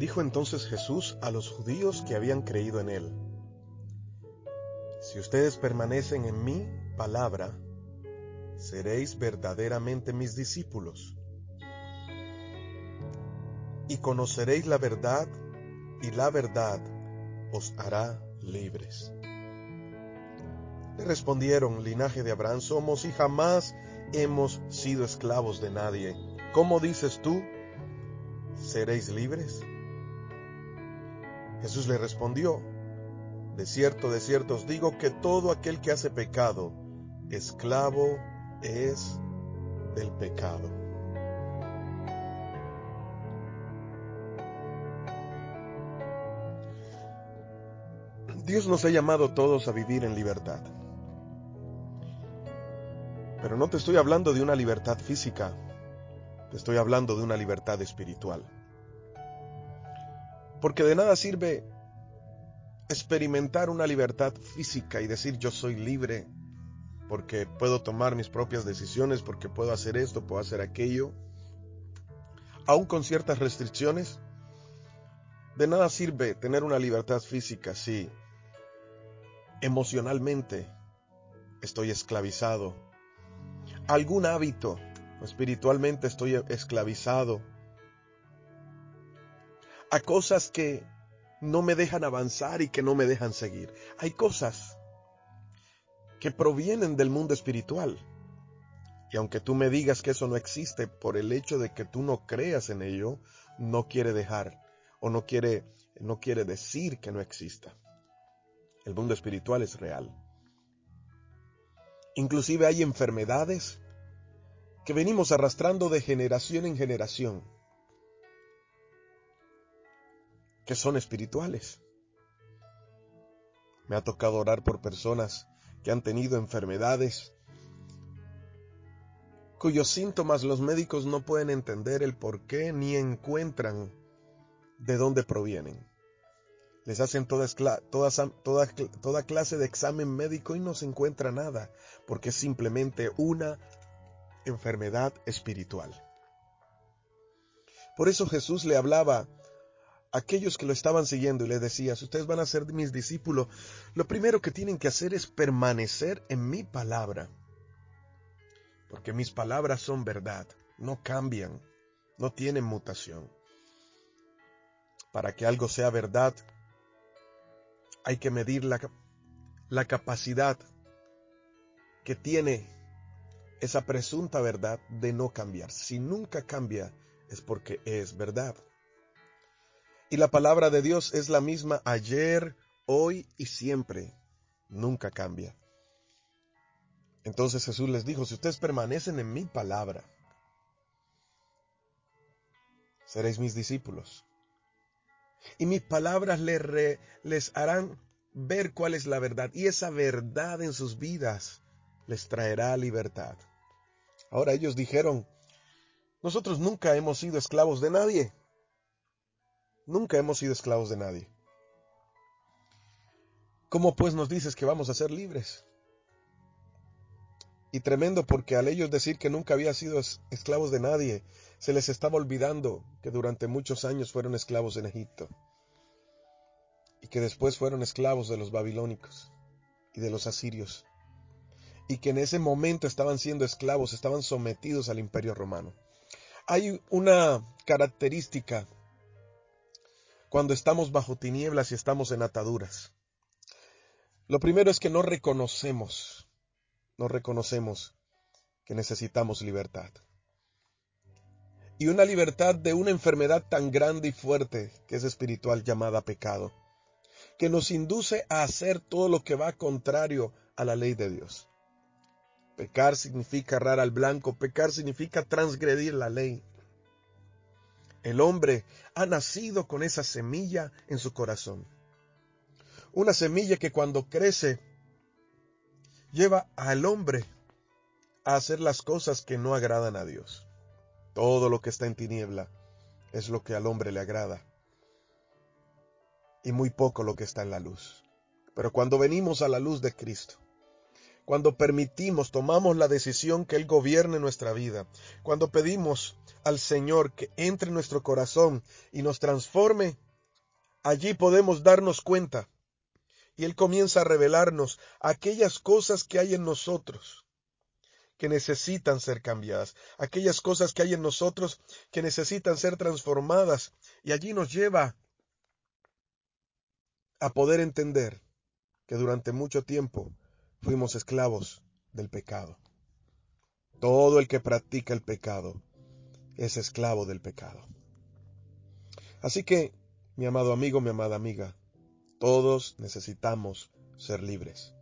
Dijo entonces Jesús a los judíos que habían creído en él: si ustedes permanecen en mi palabra, seréis verdaderamente mis discípulos, y conoceréis la verdad, y la verdad os hará libres. Le respondieron: linaje de Abraham somos, y jamás hemos sido esclavos de nadie. ¿Cómo dices tú, seréis libres? Jesús le respondió: de cierto os digo que todo aquel que hace pecado, esclavo es del pecado. Dios nos ha llamado todos a vivir en libertad. Pero no te estoy hablando de una libertad física, te estoy hablando de una libertad espiritual. Porque de nada sirve experimentar una libertad física y decir yo soy libre porque puedo tomar mis propias decisiones, porque puedo hacer esto, puedo hacer aquello, aún con ciertas restricciones. De nada sirve tener una libertad física si emocionalmente estoy esclavizado a algún hábito, espiritualmente estoy esclavizado a cosas que no me dejan avanzar y que no me dejan seguir. Hay cosas que provienen del mundo espiritual. Y aunque tú me digas que eso no existe, por el hecho de que tú no creas en ello, no quiere dejar o no quiere decir que no exista. El mundo espiritual es real. Inclusive hay enfermedades que venimos arrastrando de generación en generación, que son espirituales. Me ha tocado orar por personas que han tenido enfermedades cuyos síntomas los médicos no pueden entender el por qué ni encuentran de dónde provienen. Les hacen toda clase de examen médico y no se encuentra nada, porque es simplemente una enfermedad espiritual. Por eso Jesús le hablaba a aquellos que lo estaban siguiendo y les decía: si ustedes van a ser mis discípulos, lo primero que tienen que hacer es permanecer en mi palabra. Porque mis palabras son verdad, no cambian, no tienen mutación. Para que algo sea verdad, hay que medir la capacidad que tiene esa presunta verdad de no cambiar. Si nunca cambia, es porque es verdad. Y la palabra de Dios es la misma ayer, hoy y siempre. Nunca cambia. Entonces Jesús les dijo: si ustedes permanecen en mi palabra, seréis mis discípulos. Y mis palabras les harán ver cuál es la verdad. Y esa verdad en sus vidas les traerá libertad. Ahora ellos dijeron: nosotros nunca hemos sido esclavos de nadie. Nunca hemos sido esclavos de nadie. ¿Cómo pues nos dices que vamos a ser libres? Y tremendo, porque al ellos decir que nunca había sido esclavos de nadie, se les estaba olvidando que durante muchos años fueron esclavos en Egipto. Y que después fueron esclavos de los babilónicos y de los asirios. Y que en ese momento estaban siendo esclavos, estaban sometidos al imperio romano. Hay una característica cuando estamos bajo tinieblas y estamos en ataduras. Lo primero es que no reconocemos que necesitamos libertad. Y una libertad de una enfermedad tan grande y fuerte que es espiritual, llamada pecado, que nos induce a hacer todo lo que va contrario a la ley de Dios. Pecar significa errar al blanco, pecar significa transgredir la ley. El hombre ha nacido con esa semilla en su corazón. Una semilla que cuando crece lleva al hombre a hacer las cosas que no agradan a Dios. Todo lo que está en tiniebla es lo que al hombre le agrada, y muy poco lo que está en la luz. Pero cuando venimos a la luz de Cristo, cuando permitimos, tomamos la decisión que Él gobierne nuestra vida, cuando pedimos al Señor que entre en nuestro corazón y nos transforme, allí podemos darnos cuenta y Él comienza a revelarnos aquellas cosas que hay en nosotros que necesitan ser cambiadas, aquellas cosas que hay en nosotros que necesitan ser transformadas, y allí nos lleva a poder entender que durante mucho tiempo fuimos esclavos del pecado. Todo el que practica el pecado es esclavo del pecado. Así que, mi amado amigo, mi amada amiga, todos necesitamos ser libres.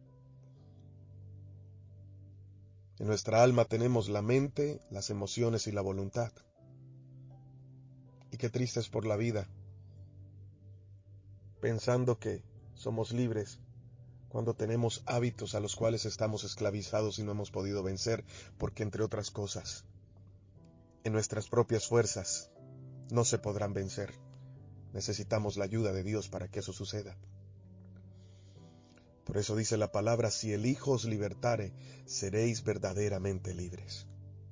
En nuestra alma tenemos la mente, las emociones y la voluntad. Y qué triste es por la vida, pensando que somos libres cuando tenemos hábitos a los cuales estamos esclavizados y no hemos podido vencer, porque entre otras cosas, en nuestras propias fuerzas no se podrán vencer. Necesitamos la ayuda de Dios para que eso suceda. Por eso dice la palabra, si el Hijo os libertare, seréis verdaderamente libres.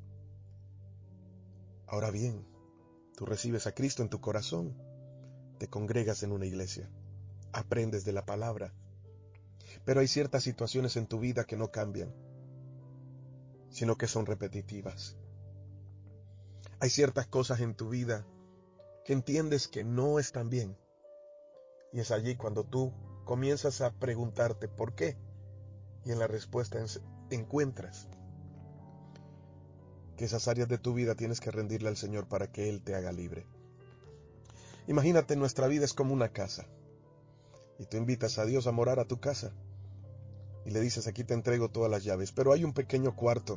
Ahora bien, tú recibes a Cristo en tu corazón, te congregas en una iglesia, aprendes de la palabra, pero hay ciertas situaciones en tu vida que no cambian, sino que son repetitivas. Hay ciertas cosas en tu vida que entiendes que no están bien, y es allí cuando tú comienzas a preguntarte por qué, y en la respuesta encuentras que esas áreas de tu vida tienes que rendirle al Señor para que Él te haga libre. Imagínate, nuestra vida es como una casa, y tú invitas a Dios a morar a tu casa, y le dices, aquí te entrego todas las llaves, pero hay un pequeño cuarto,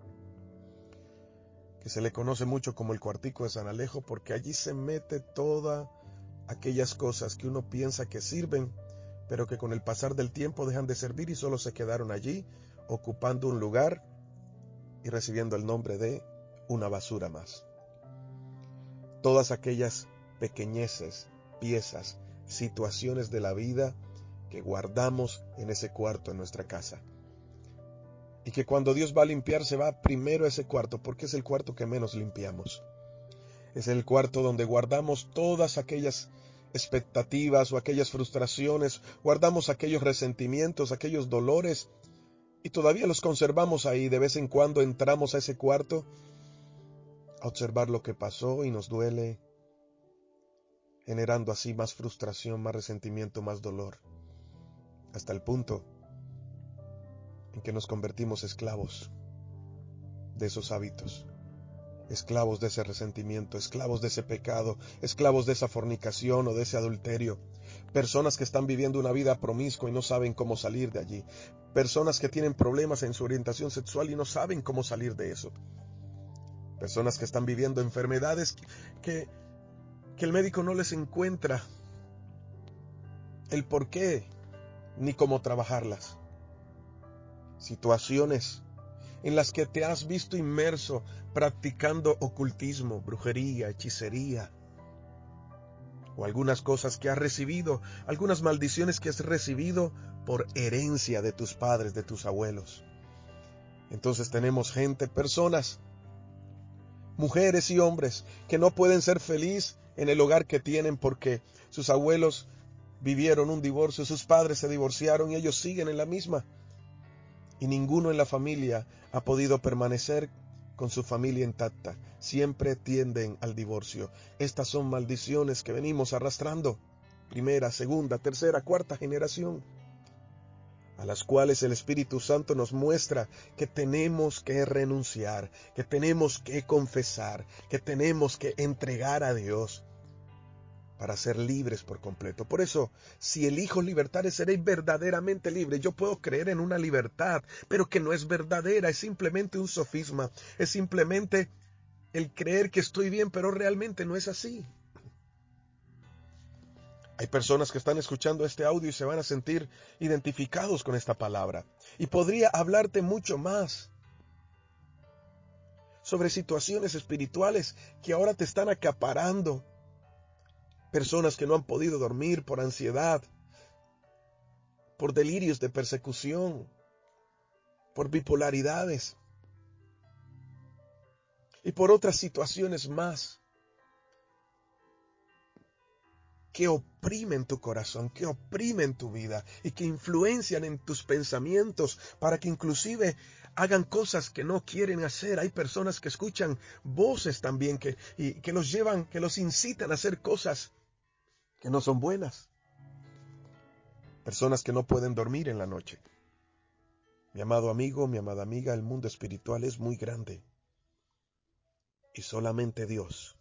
que se le conoce mucho como el cuartico de San Alejo, porque allí se mete todas aquellas cosas que uno piensa que sirven, pero que con el pasar del tiempo dejan de servir y solo se quedaron allí, ocupando un lugar y recibiendo el nombre de una basura más. Todas aquellas pequeñeces, piezas, situaciones de la vida que guardamos en ese cuarto en nuestra casa. Y que cuando Dios va a limpiar, se va primero a ese cuarto, porque es el cuarto que menos limpiamos. Es el cuarto donde guardamos todas aquellas expectativas o aquellas frustraciones, guardamos aquellos resentimientos, aquellos dolores, y todavía los conservamos ahí. De vez en cuando entramos a ese cuarto a observar lo que pasó y nos duele, generando así más frustración, más resentimiento, más dolor, hasta el punto en que nos convertimos esclavos de esos hábitos, esclavos de ese resentimiento, esclavos de ese pecado, esclavos de esa fornicación o de ese adulterio. Personas que están viviendo una vida promiscua y no saben cómo salir de allí. Personas que tienen problemas en su orientación sexual y no saben cómo salir de eso. Personas que están viviendo enfermedades que el médico no les encuentra el por qué ni cómo trabajarlas. Situaciones en las que te has visto inmerso practicando ocultismo, brujería, hechicería, o algunas cosas que has recibido, algunas maldiciones que has recibido por herencia de tus padres, de tus abuelos. Entonces tenemos gente, personas, mujeres y hombres que no pueden ser felices en el hogar que tienen porque sus abuelos vivieron un divorcio, sus padres se divorciaron y ellos siguen en la misma. Y ninguno en la familia ha podido permanecer con su familia intacta. Siempre tienden al divorcio. Estas son maldiciones que venimos arrastrando. Primera, segunda, tercera, cuarta generación. A las cuales el Espíritu Santo nos muestra que tenemos que renunciar, que tenemos que confesar, que tenemos que entregar a Dios para ser libres por completo. Por eso, si el Hijo libertare, seréis verdaderamente libres. Yo puedo creer en una libertad, pero que no es verdadera, es simplemente un sofisma, es simplemente el creer que estoy bien, pero realmente no es así. Hay personas que están escuchando este audio y se van a sentir identificados con esta palabra. Y podría hablarte mucho más sobre situaciones espirituales que ahora te están acaparando. Personas que no han podido dormir por ansiedad, por delirios de persecución, por bipolaridades y por otras situaciones más que oprimen tu corazón, que oprimen tu vida y que influencian en tus pensamientos para que inclusive hagan cosas que no quieren hacer. Hay personas que escuchan voces también que los llevan, que los incitan a hacer cosas que no son buenas. Personas que no pueden dormir en la noche. Mi amado amigo, mi amada amiga, el mundo espiritual es muy grande. Y solamente Dios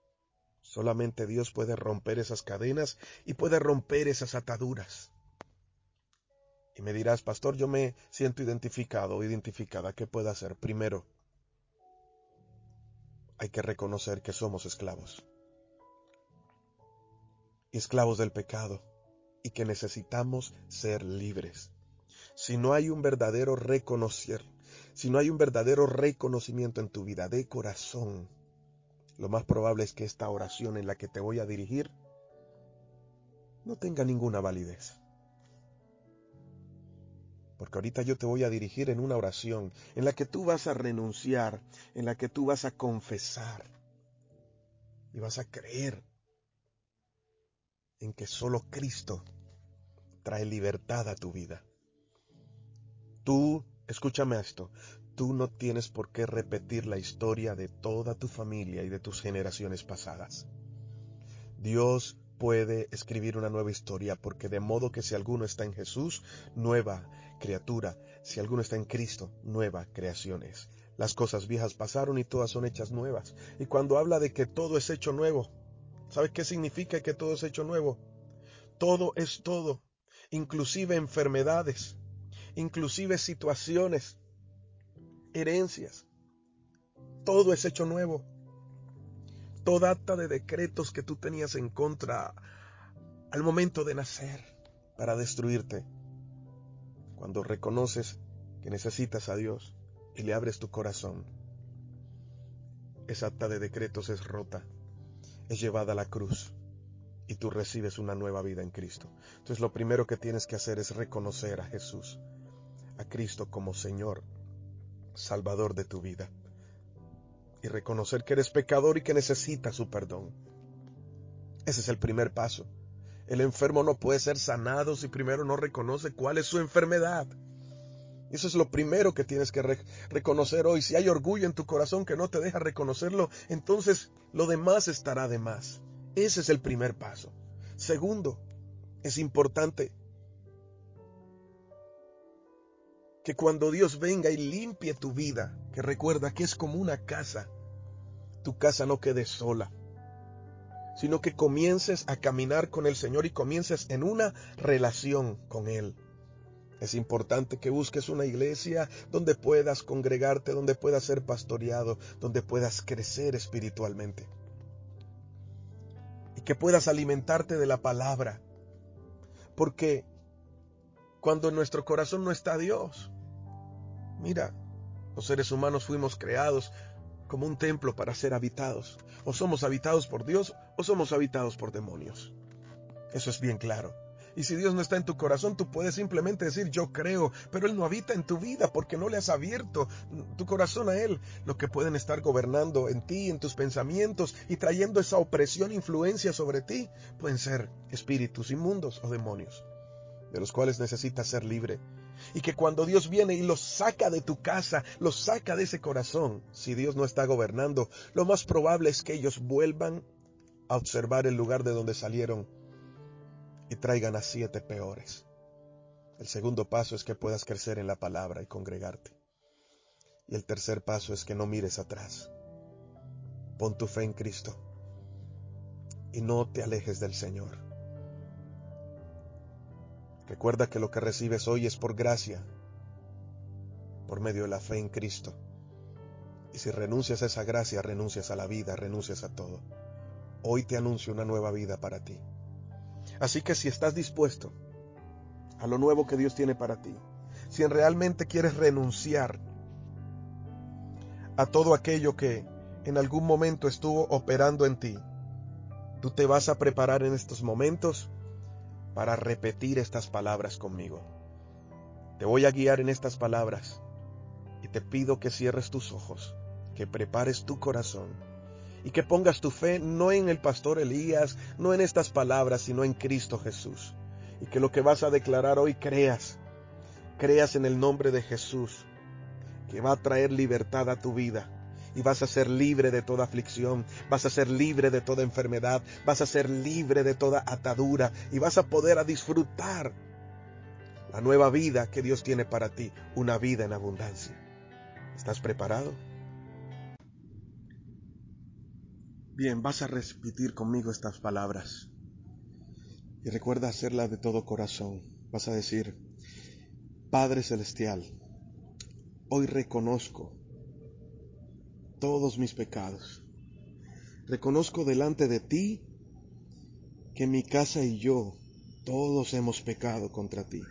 puede romper esas cadenas y puede romper esas ataduras. Y me dirás, pastor, yo me siento identificado o identificada. ¿Qué puedo hacer? Primero, hay que reconocer que somos esclavos. Y esclavos del pecado. Y que necesitamos ser libres. Si no hay un verdadero reconocimiento en tu vida de corazón, lo más probable es que esta oración en la que te voy a dirigir no tenga ninguna validez. Porque ahorita yo te voy a dirigir en una oración en la que tú vas a renunciar, en la que tú vas a confesar y vas a creer en que solo Cristo trae libertad a tu vida. Tú, escúchame esto, tú no tienes por qué repetir la historia de toda tu familia y de tus generaciones pasadas. Dios puede escribir una nueva historia, porque de modo que si alguno está en Jesús, nueva criatura; si alguno está en Cristo, nueva creación es. Las cosas viejas pasaron y todas son hechas nuevas. Y cuando habla de que todo es hecho nuevo, ¿sabes qué significa que todo es hecho nuevo? Todo es todo, inclusive enfermedades, inclusive situaciones, herencias. Todo es hecho nuevo. Toda acta de decretos que tú tenías en contra al momento de nacer para destruirte, cuando reconoces que necesitas a Dios y le abres tu corazón, esa acta de decretos es rota, es llevada a la cruz y tú recibes una nueva vida en Cristo. Entonces lo primero que tienes que hacer es reconocer a Jesús, a Cristo como Señor, Salvador de tu vida, y reconocer que eres pecador y que necesitas su perdón. Ese es el primer paso. El enfermo no puede ser sanado si primero no reconoce cuál es su enfermedad. Eso es lo primero que tienes que reconocer hoy. Si hay orgullo en tu corazón que no te deja reconocerlo, entonces lo demás estará de más. Ese es el primer paso. Segundo, es importante que cuando Dios venga y limpie tu vida, que recuerda que es como una casa, tu casa no quede sola, sino que comiences a caminar con el Señor y comiences en una relación con Él. Es importante que busques una iglesia donde puedas congregarte, donde puedas ser pastoreado, donde puedas crecer espiritualmente. Y que puedas alimentarte de la palabra. Porque cuando en nuestro corazón no está Dios, mira, los seres humanos fuimos creados como un templo para ser habitados. O somos habitados por Dios o somos habitados por demonios. Eso es bien claro. Y si Dios no está en tu corazón, tú puedes simplemente decir yo creo, pero Él no habita en tu vida porque no le has abierto tu corazón a Él. Lo que pueden estar gobernando en ti, en tus pensamientos y trayendo esa opresión, influencia sobre ti, pueden ser espíritus inmundos o demonios, de los cuales necesitas ser libre. Y que cuando Dios viene y los saca de tu casa, los saca de ese corazón, si Dios no está gobernando, lo más probable es que ellos vuelvan a observar el lugar de donde salieron y traigan a 7 peores. El segundo paso es que puedas crecer en la palabra y congregarte. Y el tercer paso es que no mires atrás. Pon tu fe en Cristo y no te alejes del Señor. Recuerda que lo que recibes hoy es por gracia, por medio de la fe en Cristo. Y si renuncias a esa gracia, renuncias a la vida, renuncias a todo. Hoy te anuncio una nueva vida para ti. Así que si estás dispuesto a lo nuevo que Dios tiene para ti, si realmente quieres renunciar a todo aquello que en algún momento estuvo operando en ti, tú te vas a preparar en estos momentos para repetir estas palabras conmigo. Te voy a guiar en estas palabras Y te pido que cierres tus ojos, que prepares tu corazón y que pongas tu fe no en el pastor Elías, no en estas palabras, sino en Cristo Jesús. Y que lo que vas a declarar hoy creas en el nombre de Jesús, que va a traer libertad a tu vida. Y vas a ser libre de toda aflicción, vas a ser libre de toda enfermedad, vas a ser libre de toda atadura y vas a poder disfrutar la nueva vida que Dios tiene para ti, una vida en abundancia. ¿Estás preparado? Bien, vas a repetir conmigo estas palabras y recuerda hacerlas de todo corazón. Vas a decir: Padre Celestial, hoy reconozco todos mis pecados. Reconozco delante de ti que mi casa y yo todos hemos pecado contra ti.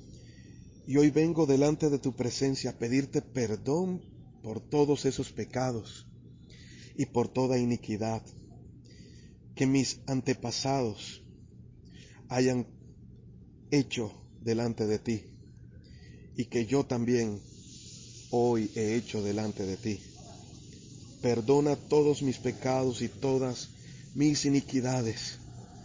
Y hoy vengo delante de tu presencia a pedirte perdón por todos esos pecados y por toda iniquidad que mis antepasados hayan hecho delante de ti y que yo también hoy he hecho delante de ti. Perdona todos mis pecados y todas mis iniquidades.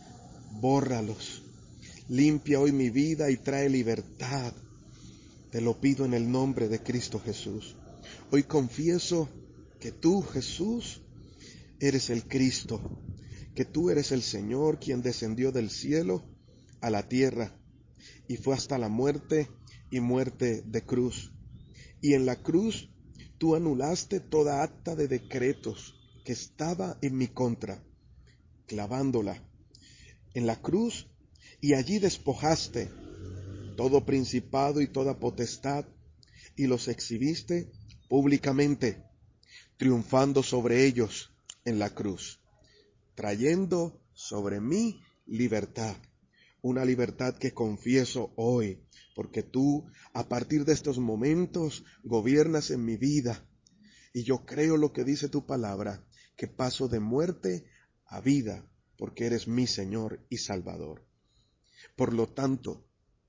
Bórralos. Limpia hoy mi vida y trae libertad. Te lo pido en el nombre de Cristo Jesús. Hoy confieso que tú, Jesús, eres el Cristo, que tú eres el Señor quien descendió del cielo a la tierra y fue hasta la muerte y muerte de cruz. Y en la cruz tú anulaste toda acta de decretos que estaba en mi contra, clavándola en la cruz, y allí despojaste todo principado y toda potestad y los exhibiste públicamente, triunfando sobre ellos en la cruz, trayendo sobre mí libertad, una libertad que confieso hoy, porque tú, a partir de estos momentos, gobiernas en mi vida, y yo creo lo que dice tu palabra, que paso de muerte a vida, porque eres mi Señor y Salvador. Por lo tanto,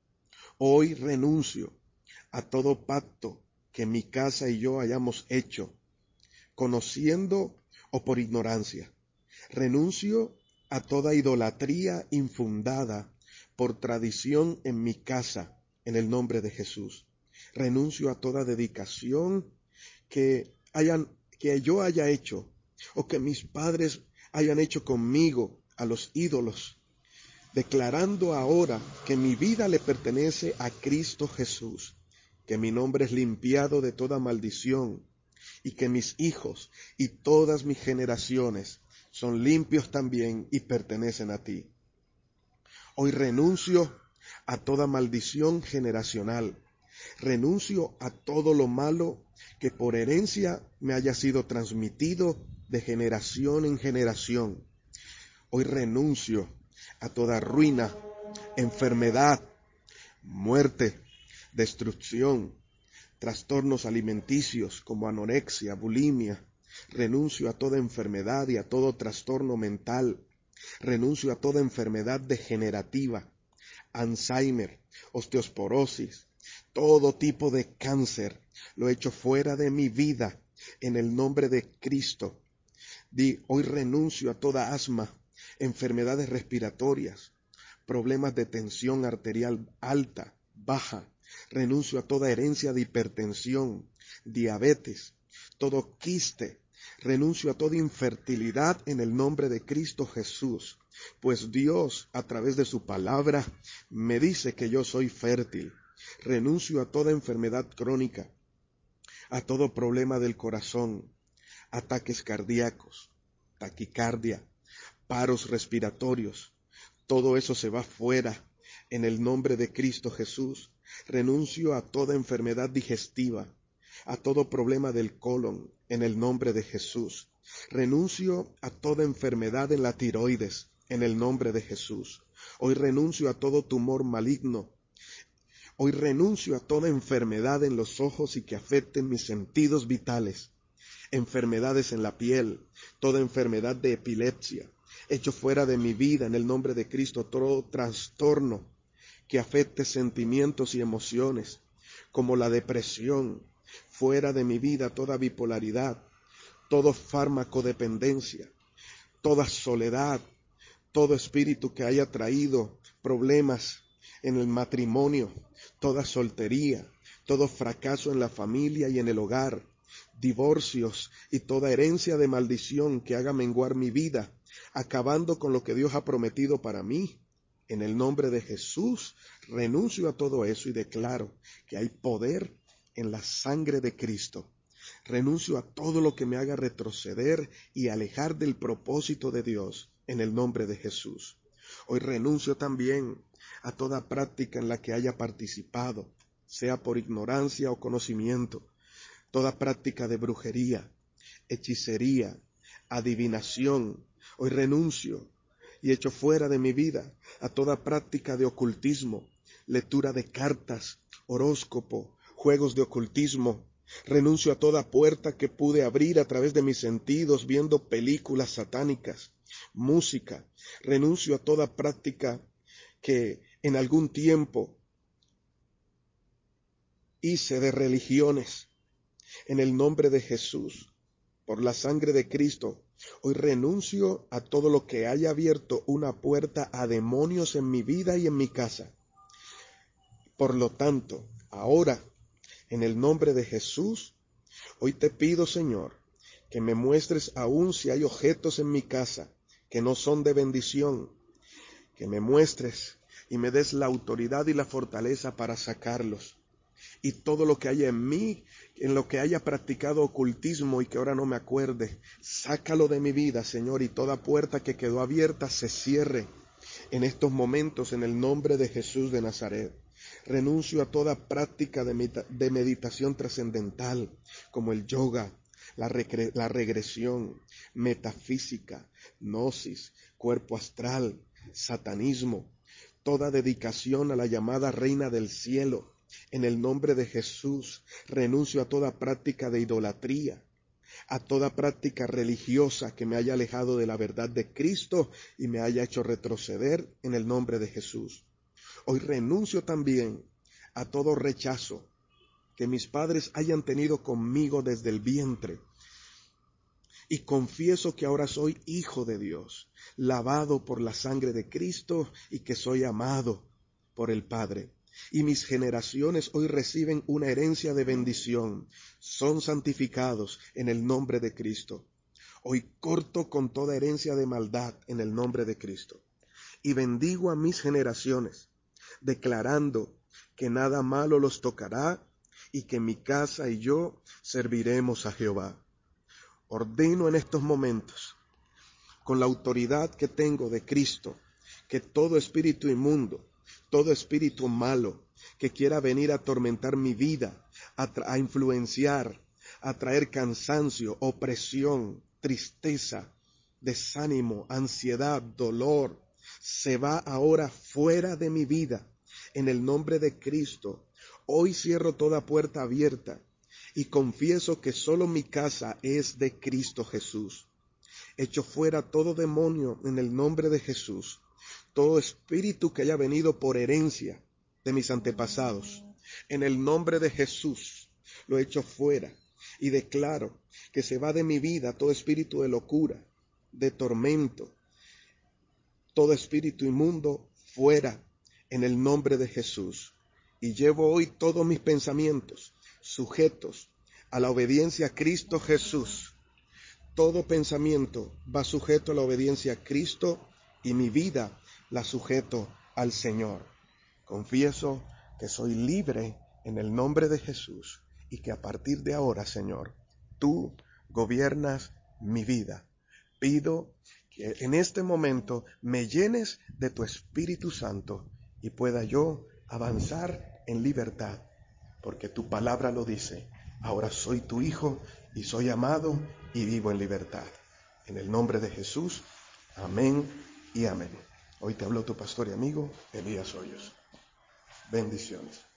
hoy renuncio a todo pacto que mi casa y yo hayamos hecho, conociendo o por ignorancia. Renuncio a toda idolatría infundada por tradición en mi casa, en el nombre de Jesús. Renuncio a toda dedicación que yo haya hecho o que mis padres hayan hecho conmigo a los ídolos, declarando ahora que mi vida le pertenece a Cristo Jesús, que mi nombre es limpiado de toda maldición y que mis hijos y todas mis generaciones son limpios también y pertenecen a ti. Hoy renuncio a toda maldición generacional, renuncio a todo lo malo que por herencia me haya sido transmitido de generación en generación. Hoy renuncio a toda ruina, enfermedad, muerte, destrucción, trastornos alimenticios como anorexia, bulimia. Renuncio a toda enfermedad y a todo trastorno mental. Renuncio a toda enfermedad degenerativa, Alzheimer, osteoporosis, todo tipo de cáncer. Lo echo fuera de mi vida en el nombre de Cristo. Hoy renuncio a toda asma, enfermedades respiratorias, problemas de tensión arterial alta, baja. Renuncio a toda herencia de hipertensión, diabetes, todo quiste. Renuncio a toda infertilidad en el nombre de Cristo Jesús, pues Dios, a través de su palabra, me dice que yo soy fértil. Renuncio a toda enfermedad crónica, a todo problema del corazón, ataques cardíacos, taquicardia, paros respiratorios. Todo eso se va fuera en el nombre de Cristo Jesús. Renuncio a toda enfermedad digestiva, a todo problema del colon en el nombre de Jesús. Renuncio a toda enfermedad en la tiroides en el nombre de Jesús. Hoy renuncio a todo tumor maligno. Hoy renuncio a toda enfermedad en los ojos y que afecten mis sentidos vitales. Enfermedades en la piel, toda enfermedad de epilepsia. Echo fuera de mi vida en el nombre de Cristo todo trastorno que afecte sentimientos y emociones, como la depresión, fuera de mi vida toda bipolaridad, todo farmacodependencia, toda soledad, todo espíritu que haya traído problemas en el matrimonio, toda soltería, todo fracaso en la familia y en el hogar, divorcios y toda herencia de maldición que haga menguar mi vida, acabando con lo que Dios ha prometido para mí. En el nombre de Jesús, renuncio a todo eso y declaro que hay poder en la sangre de Cristo. Renuncio a todo lo que me haga retroceder y alejar del propósito de Dios en el nombre de Jesús. Hoy renuncio también a toda práctica en la que haya participado, sea por ignorancia o conocimiento, toda práctica de brujería, hechicería, adivinación. Hoy renuncio y echo fuera de mi vida a toda práctica de ocultismo, lectura de cartas, horóscopo, juegos de ocultismo. Renuncio a toda puerta que pude abrir a través de mis sentidos viendo películas satánicas, música. Renuncio a toda práctica que en algún tiempo hice de religiones. En el nombre de Jesús, por la sangre de Cristo, hoy renuncio a todo lo que haya abierto una puerta a demonios en mi vida y en mi casa. Por lo tanto, ahora, en el nombre de Jesús, hoy te pido, Señor, que me muestres aún si hay objetos en mi casa que no son de bendición, que me muestres y me des la autoridad y la fortaleza para sacarlos. Y todo lo que haya en mí, en lo que haya practicado ocultismo y que ahora no me acuerde, sácalo de mi vida, Señor, y toda puerta que quedó abierta se cierre en estos momentos en el nombre de Jesús de Nazaret. Renuncio a toda práctica de meditación trascendental, como el yoga, la regresión, metafísica, gnosis, cuerpo astral, satanismo, toda dedicación a la llamada Reina del Cielo. En el nombre de Jesús, renuncio a toda práctica de idolatría, a toda práctica religiosa que me haya alejado de la verdad de Cristo y me haya hecho retroceder en el nombre de Jesús. Hoy renuncio también a todo rechazo que mis padres hayan tenido conmigo desde el vientre. Y confieso que ahora soy hijo de Dios, lavado por la sangre de Cristo y que soy amado por el Padre. Y mis generaciones hoy reciben una herencia de bendición. Son santificados en el nombre de Cristo. Hoy corto con toda herencia de maldad en el nombre de Cristo. Y bendigo a mis generaciones, declarando que nada malo los tocará y que mi casa y yo serviremos a Jehová. Ordeno en estos momentos, con la autoridad que tengo de Cristo, que todo espíritu inmundo, todo espíritu malo que quiera venir a atormentar mi vida, a influenciar, a traer cansancio, opresión, tristeza, desánimo, ansiedad, dolor, se va ahora fuera de mi vida. En el nombre de Cristo, hoy cierro toda puerta abierta y confieso que solo mi casa es de Cristo Jesús. Echo fuera todo demonio en el nombre de Jesús, todo espíritu que haya venido por herencia de mis antepasados. En el nombre de Jesús lo echo fuera y declaro que se va de mi vida todo espíritu de locura, de tormento, todo espíritu inmundo fuera en el nombre de Jesús. Y llevo hoy todos mis pensamientos sujetos a la obediencia a Cristo Jesús. Todo pensamiento va sujeto a la obediencia a Cristo y mi vida la sujeto al Señor. Confieso que soy libre en el nombre de Jesús y que a partir de ahora, Señor, tú gobiernas mi vida. Pido que en este momento me llenes de tu Espíritu Santo y pueda yo avanzar en libertad, porque tu palabra lo dice. Ahora soy tu hijo y soy amado y vivo en libertad. En el nombre de Jesús, amén y amén. Hoy te habló tu pastor y amigo Elías Hoyos. Bendiciones.